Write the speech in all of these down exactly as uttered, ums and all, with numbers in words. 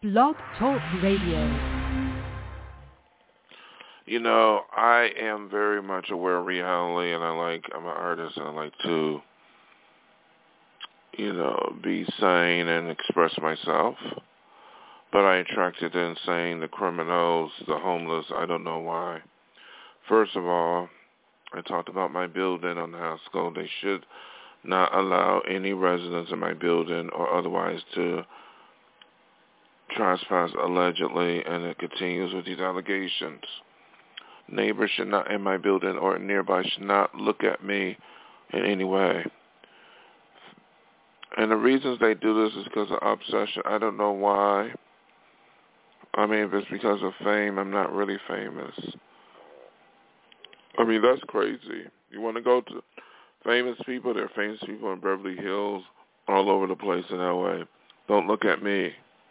Blog Talk Radio. You know, I am very much aware of reality, and I like, I'm an artist, and I like to, you know, be sane and express myself. But I attracted the insane, the criminals, the homeless. I don't know why. First of all, I talked about my building on the Haskell. They should not allow any residents in my building or otherwise to trespass allegedly, and it continues with these allegations. Neighbors should not in my building or nearby should not look at me in any way. And the reasons they do this is because of obsession. I don't know why. I mean, if it's because of fame, I'm not really famous. I mean, that's crazy. You want to go to famous people? There are famous people in Beverly Hills, all over the place in L A. Don't look at me.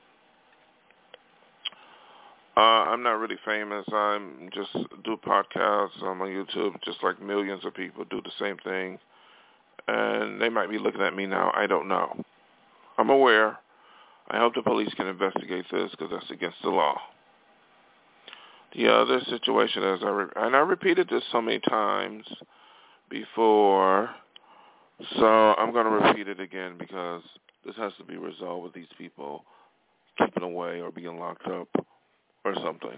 Uh, I'm not really famous. I'm just do podcasts. I'm on YouTube, just like millions of people do the same thing. And they might be looking at me now. I don't know. I'm aware. I hope the police can investigate this because that's against the law. The other situation is, I re- and I repeated this so many times before, so I'm going to repeat it again because this has to be resolved with these people keeping away or being locked up or something.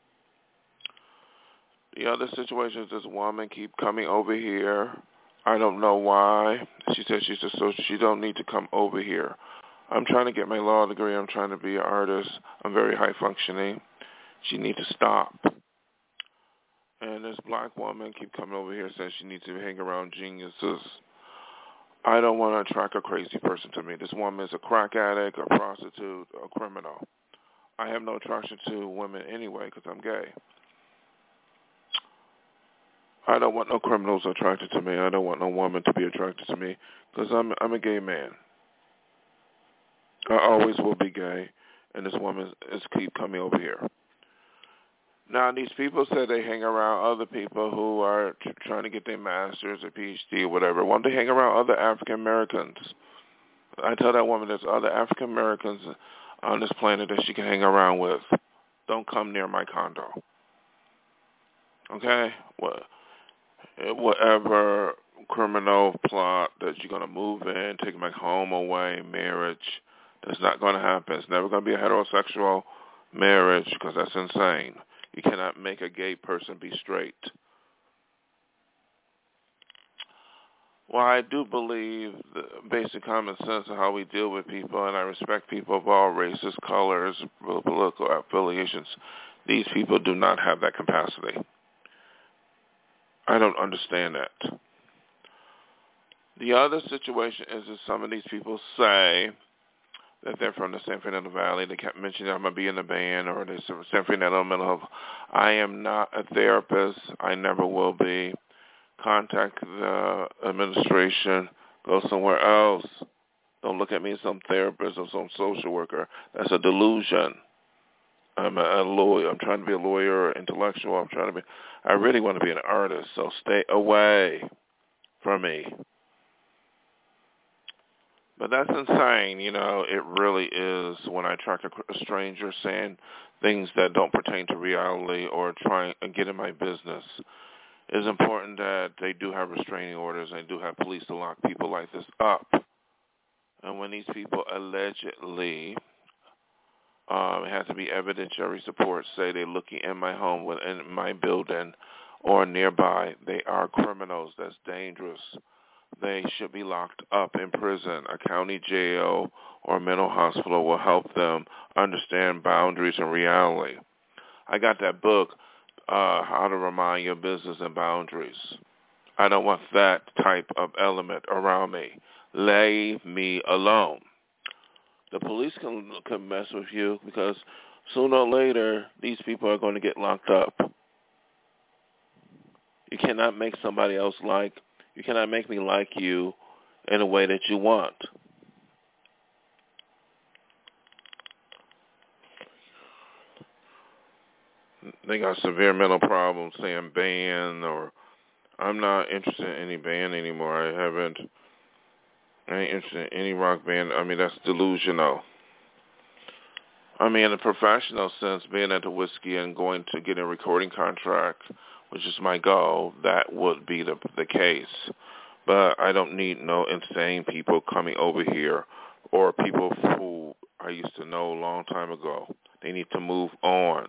The other situation is this woman keep coming over here. I don't know why. She says she's a social. She don't need to come over here. I'm trying to get my law degree. I'm trying to be an artist. I'm very high functioning. She needs to stop. And this black woman keep coming over here saying she needs to hang around geniuses. I don't want to attract a crazy person to me. This woman is a crack addict, a prostitute, a criminal. I have no attraction to women anyway because I'm gay. I don't want no criminals attracted to me. I don't want no woman to be attracted to me because I'm I'm a gay man. I always will be gay, and this woman is keep coming over here. Now, these people say they hang around other people who are tr- trying to get their master's or P H D or whatever. Why don't they hang around other African Americans? I tell that woman there's other African Americans on this planet that she can hang around with. Don't come near my condo. Okay? Well, whatever criminal plot that you're going to move in, take my home away, marriage, that's not going to happen. It's never going to be a heterosexual marriage because that's insane. You cannot make a gay person be straight. Well, I do believe the basic common sense of how we deal with people, and I respect people of all races, colors, political affiliations. These people do not have that capacity. I don't understand that. The other situation is that some of these people say that they're from the San Fernando Valley. They kept mentioning I'm going to be in the band or they're San Fernando Mental Health. I am not a therapist. I never will be. Contact the administration. Go somewhere else. Don't look at me as some therapist or some social worker. That's a delusion. I'm a, a lawyer. I'm trying to be a lawyer or intellectual. I'm trying to be. I really want to be an artist. So stay away from me. But that's insane, you know, it really is when I attract a, a stranger saying things that don't pertain to reality or trying to get in my business. It's important that they do have restraining orders and do have police to lock people like this up. And when these people allegedly, um, it has to be evidentiary support, say they're looking in my home, within my building or nearby, they are criminals. That's dangerous. They should be locked up in prison. A county jail or mental hospital will help them understand boundaries and reality. I got that book, uh, How to Remind Your Business and Boundaries. I don't want that type of element around me. Leave me alone. The police can, can mess with you because sooner or later, these people are going to get locked up. You cannot make somebody else like You cannot make me like you in a way that you want. They got severe mental problems saying band, or I'm not interested in any band anymore. I haven't, I ain't interested in any rock band. I mean, that's delusional. I mean, in a professional sense, being at the whiskey and going to get a recording contract, which is my goal, that would be the the case. But I don't need no insane people coming over here or people who I used to know a long time ago. They need to move on.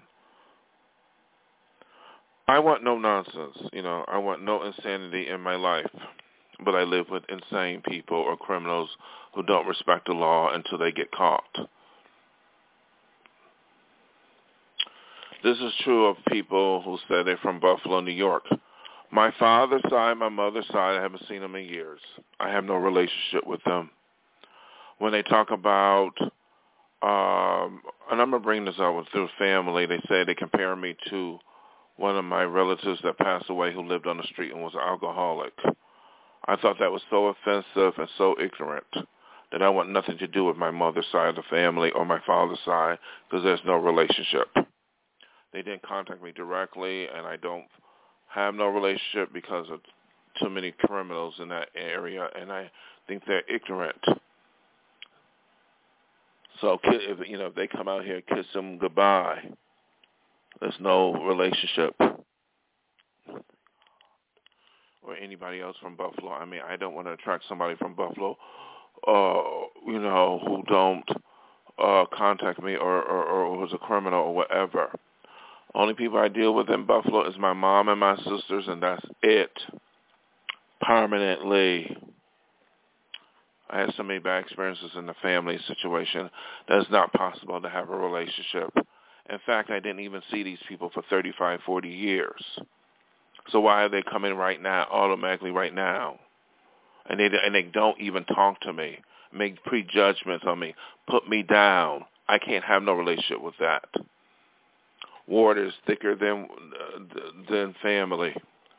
I want no nonsense, you know. I want no insanity in my life. But I live with insane people or criminals who don't respect the law until they get caught. This is true of people who say they're from Buffalo, New York. My father's side, my mother's side, I haven't seen them in years. I have no relationship with them. When they talk about, um, and I'm going to bring this up with their family, they say they compare me to one of my relatives that passed away who lived on the street and was an alcoholic. I thought that was so offensive and so ignorant that I want nothing to do with my mother's side of the family or my father's side because there's no relationship. They didn't contact me directly, and I don't have no relationship because of too many criminals in that area, and I think they're ignorant. So, if, you know, if they come out here, kiss them goodbye. There's no relationship. Or anybody else from Buffalo. I mean, I don't want to attract somebody from Buffalo, uh, you know, who don't uh, contact me or, or, or who's a criminal or whatever. Only people I deal with in Buffalo is my mom and my sisters, and that's it. Permanently. I had so many bad experiences in the family situation that it's not possible to have a relationship. In fact, I didn't even see these people for thirty-five, forty years. So why are they coming right now, automatically right now? And they, and they don't even talk to me, make prejudgments on me, put me down. I can't have no relationship with that. Water is thicker than than family.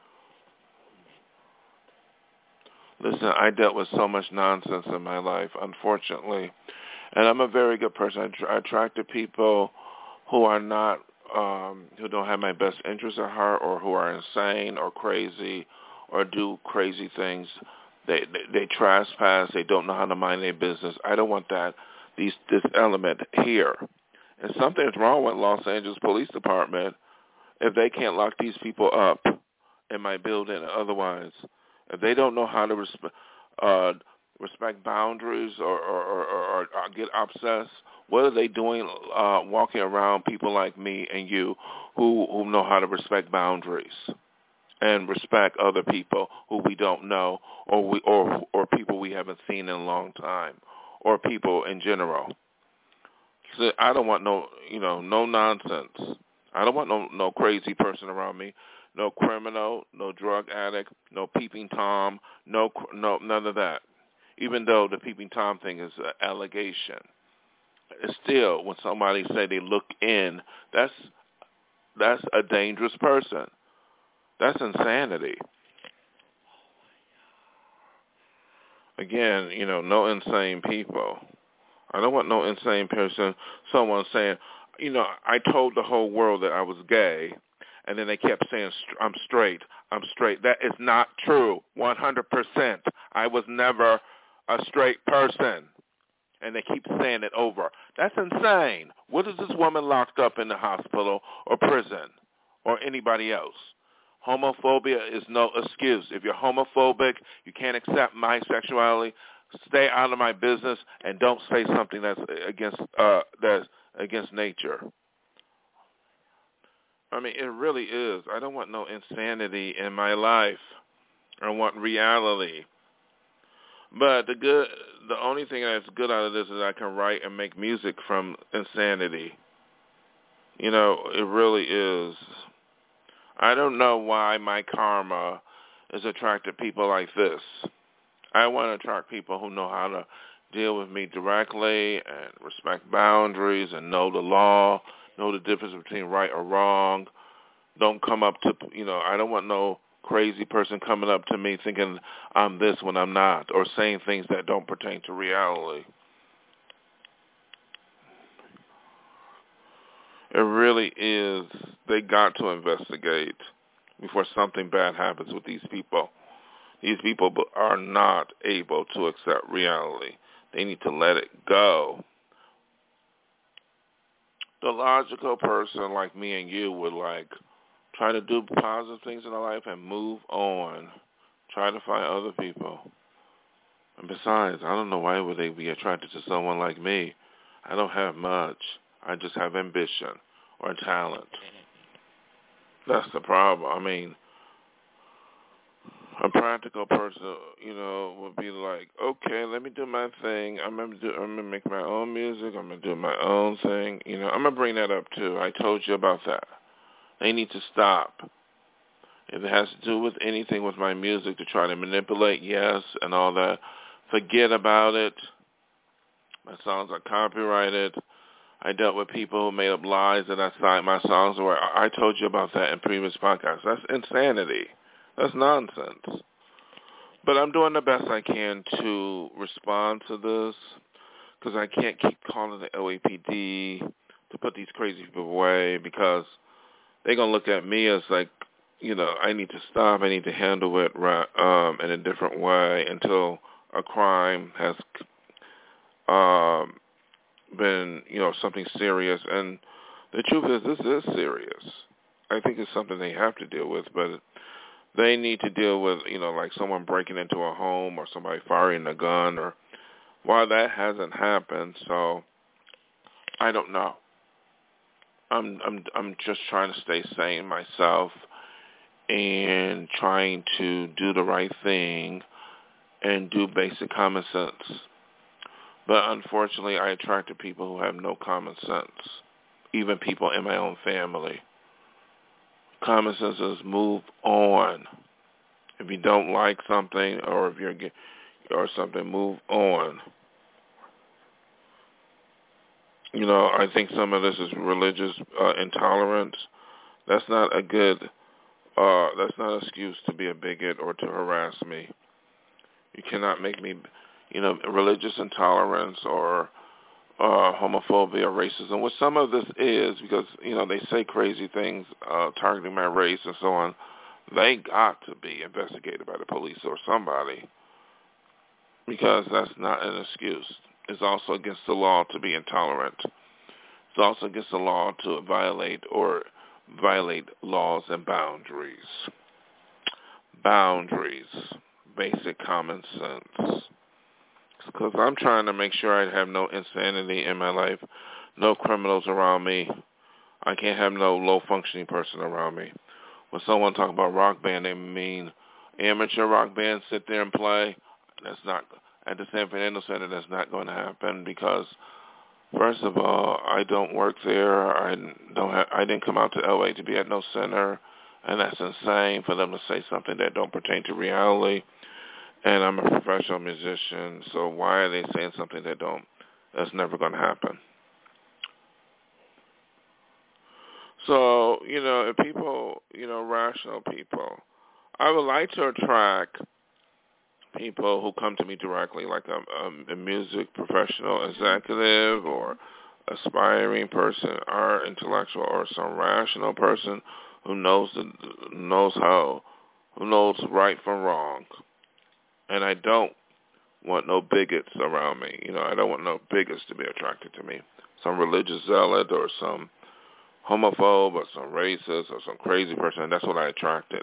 Listen, I dealt with so much nonsense in my life, unfortunately. And I'm a very good person. I, tr- I attract to people who are not, um, who don't have my best interests at heart or who are insane or crazy or do crazy things. They, they, they trespass. They don't know how to mind their business. I don't want that, these, this element here. And something's wrong with Los Angeles Police Department if they can't lock these people up in my building and otherwise. If they don't know how to resp- uh, respect boundaries or, or, or, or, or get obsessed, what are they doing uh, walking around people like me and you who, who know how to respect boundaries and respect other people who we don't know or we or or people we haven't seen in a long time or people in general? So I don't want no, you know, no nonsense. I don't want no, no crazy person around me. No criminal, no drug addict, no peeping Tom, no, no, none of that. Even though the peeping Tom thing is an allegation, it's still when somebody say they look in, that's that's a dangerous person. That's insanity. Again, you know, no insane people. I don't want no insane person. Someone saying, you know, I told the whole world that I was gay. And then they kept saying, I'm straight, I'm straight. That is not true, one hundred percent. I was never a straight person. And they keep saying it over. That's insane. What is this woman locked up in the hospital or prison or anybody else? Homophobia is no excuse. If you're homophobic, you can't accept my sexuality, stay out of my business and don't say something that's against uh, that's against nature. I mean, it really is. I don't want no insanity in my life. I want reality. But the good, the only thing that's good out of this is I can write and make music from insanity. You know, it really is. I don't know why my karma is attracted to people like this. I want to attract people who know how to deal with me directly and respect boundaries and know the law, know the difference between right or wrong. Don't come up to, you know, I don't want no crazy person coming up to me thinking I'm this when I'm not, or saying things that don't pertain to reality. It really is. They got to investigate before something bad happens with these people. These people are not able to accept reality. They need to let it go. the logical person like me and you would like try to do positive things in our life and move on. Try to find other people. And besides, I don't know why would they be attracted to someone like me. I don't have much. I just have ambition or talent. That's the problem. I mean, a practical person, you know, would be like, okay, let me do my thing. I'm gonna do. I'm gonna make my own music. I'm gonna do my own thing. You know, I'm gonna bring that up too. I told you about that. They need to stop. If it has to do with anything with my music to try to manipulate, yes, and all that, forget about it. My songs are copyrighted. I dealt with people who made up lies that I signed my songs were. I told you about that in previous podcasts. That's insanity. That's nonsense. But I'm doing the best I can to respond to this because I can't keep calling the L A P D to put these crazy people away because they're going to look at me as like, you know, I need to stop. I need to handle it right, um, in a different way until a crime has um, been, you know, something serious. And the truth is this is serious. I think it's something they have to deal with, but they need to deal with, you know, like someone breaking into a home or somebody firing a gun or why that hasn't happened. So I don't know. I'm I'm I'm just trying to stay sane myself and trying to do the right thing and do basic common sense. But unfortunately, I attracted people who have no common sense, even people in my own family. Common sense is move on. If you don't like something or if you're or something, move on. You know, I think some of this is religious uh, intolerance. That's not a good, uh, that's not an excuse to be a bigot or to harass me. You cannot make me, you know, religious intolerance or uh, homophobia or racism, which some of this is because, you know, they say crazy things uh, targeting my race and so on. They got to be investigated by the police or somebody because that's not an excuse. It's also against the law to be intolerant. It's also against the law to violate or violate laws and boundaries. Boundaries, basic common sense. Because I'm trying to make sure I have no insanity in my life, no criminals around me. I can't have no low-functioning person around me. When someone talk about rock band, they mean amateur rock bands sit there and play. That's not at the San Fernando Center. That's not going to happen because, first of all, I don't work there. I don't. Have, I didn't come out to L A to be at no center, and that's insane for them to say something that don't pertain to reality. And I'm a professional musician, so why are they saying something that don't? That's never going to happen. So, you know, if people, you know, rational people, I would like to attract people who come to me directly, like a, a music professional executive or aspiring person, or intellectual, or some rational person who knows the, knows how, who knows right from wrong. And I don't want no bigots around me. You know, I don't want no bigots to be attracted to me. Some religious zealot or some homophobe or some racist or some crazy person. That's what I attracted.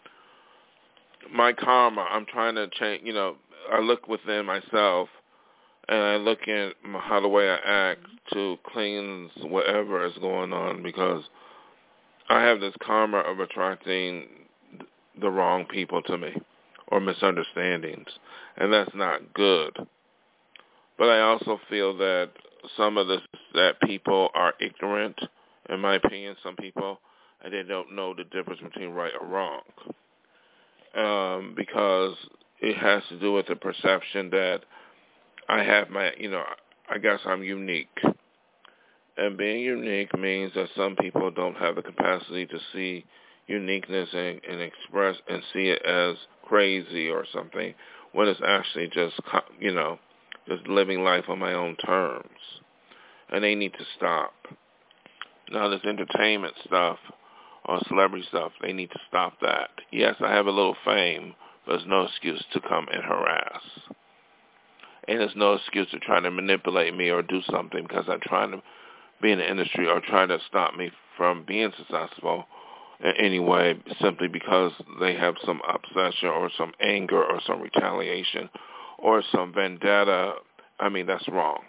My karma, I'm trying to change, you know, I look within myself and I look at how the way I act to cleanse whatever is going on because I have this karma of attracting the wrong people to me or misunderstandings, and that's not good. But I also feel that some of this, that people are ignorant, in my opinion, some people, and they don't know the difference between right or wrong. Um, because it has to do with the perception that I have my, you know, I guess I'm unique. And being unique means that some people don't have the capacity to see uniqueness and, and express and see it as crazy or something when it's actually just, you know, just living life on my own terms. And they need to stop. Now, this entertainment stuff or celebrity stuff, they need to stop that. Yes, I have a little fame, but it's no excuse to come and harass. And it's no excuse to try to manipulate me or do something because I'm trying to be in the industry or try to stop me from being successful in any way simply because they have some obsession or some anger or some retaliation or some vendetta. I mean, that's wrong.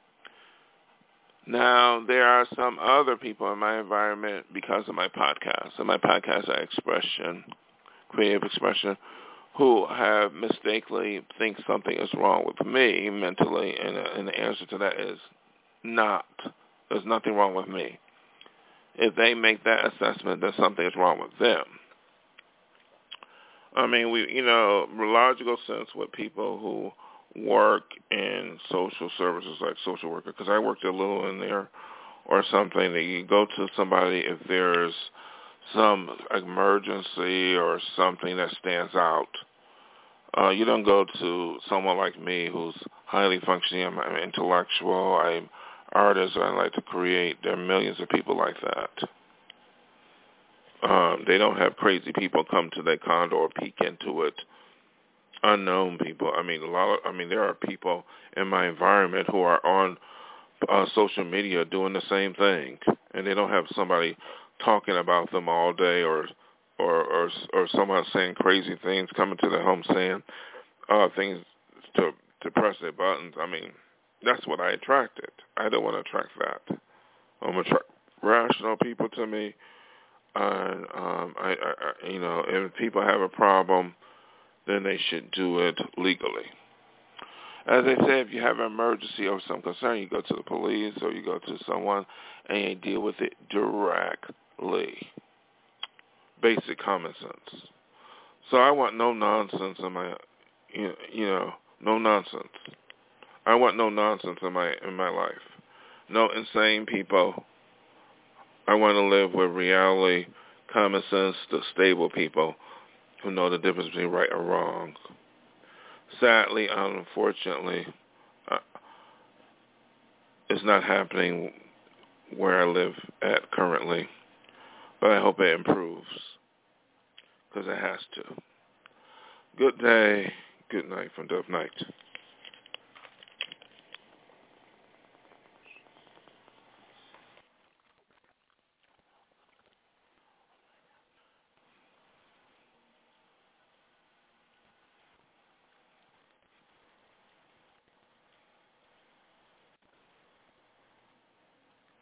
Now, there are some other people in my environment because of my podcast, and my podcast expression, creative expression, who have mistakenly think something is wrong with me mentally, and, and the answer to that is not. There's nothing wrong with me. If they make that assessment, then something is wrong with them. I mean, we, you know, logical sense with people who work in social services like social worker, because I worked a little in there or something, that you go to somebody if there's some emergency or something that stands out. Uh, you don't go to someone like me who's highly functioning. I'm, I'm intellectual. I'm artist. I like to create. There are millions of people like that. Um, they don't have crazy people come to their condo or peek into it. Unknown people. I mean, a lot of, I mean, there are people in my environment who are on uh, social media doing the same thing, and they don't have somebody talking about them all day, or or or, or someone saying crazy things, coming to their home saying uh, things to to press their buttons. I mean, that's what I attracted. I don't want to attract that. I'm attract rational people to me, and um, I, I, I, you know, if people have a problem, then they should do it legally. As I said, if you have an emergency or some concern, you go to the police or you go to someone and you deal with it directly. Basic common sense. So I want no nonsense in my, you know, no nonsense. I want no nonsense in my in my life. No insane people. I want to live with reality, common sense, the stable people who know the difference between right or wrong. Sadly, unfortunately, uh, it's not happening where I live at currently, but I hope it improves, because it has to. Good day, good night from Dove Night.